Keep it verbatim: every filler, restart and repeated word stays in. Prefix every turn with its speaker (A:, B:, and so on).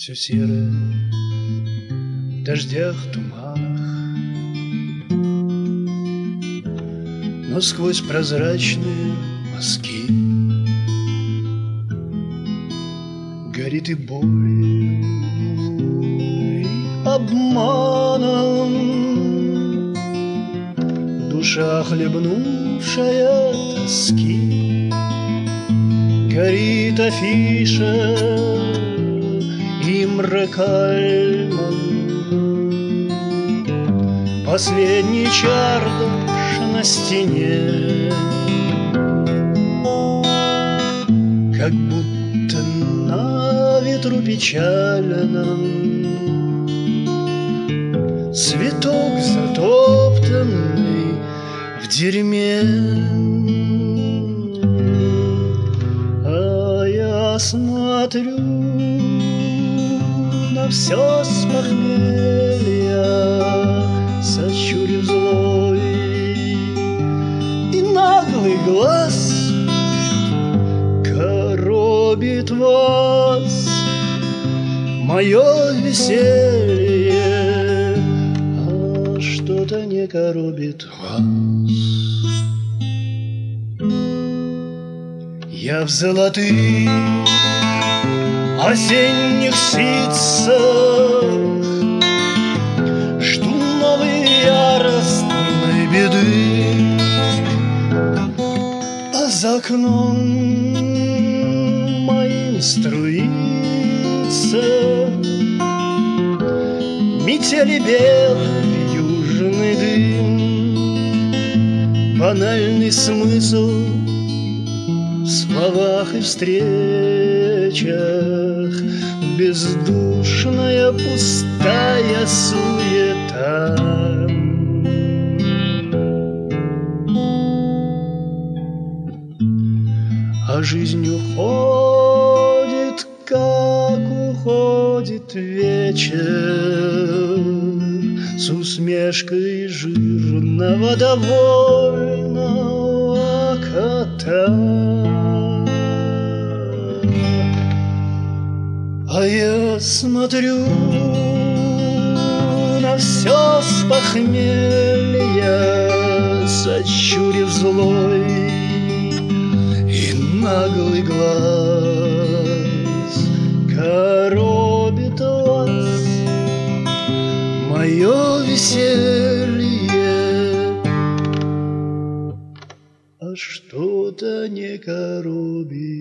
A: все серое в дождях, туманах, но сквозь прозрачные мазки горит и боль, и обманом душа, хлебнувшая тоски. Горит афиша Имре Кальман, последний чардаш на стене, как будто на ветру печальном цветок, затоптанный в дерьме. А я смотрю на все с похмелья, сощурив злой, и наглый глаз коробит вас, мое веселье, а что-то не коробит вас. Я в золотых осенних ситцах жду новой яростной беды, а за окном моим струится метели белый южный дым, банальный смысл в словах и встречах, бездушная пустая суета. А жизнь уходит, как уходит вечер, с усмешкой жирного довольного кота. А я смотрю на все с похмелья, сощурив злой и наглый глаз, коробит вас мое веселье, а что-то не коробит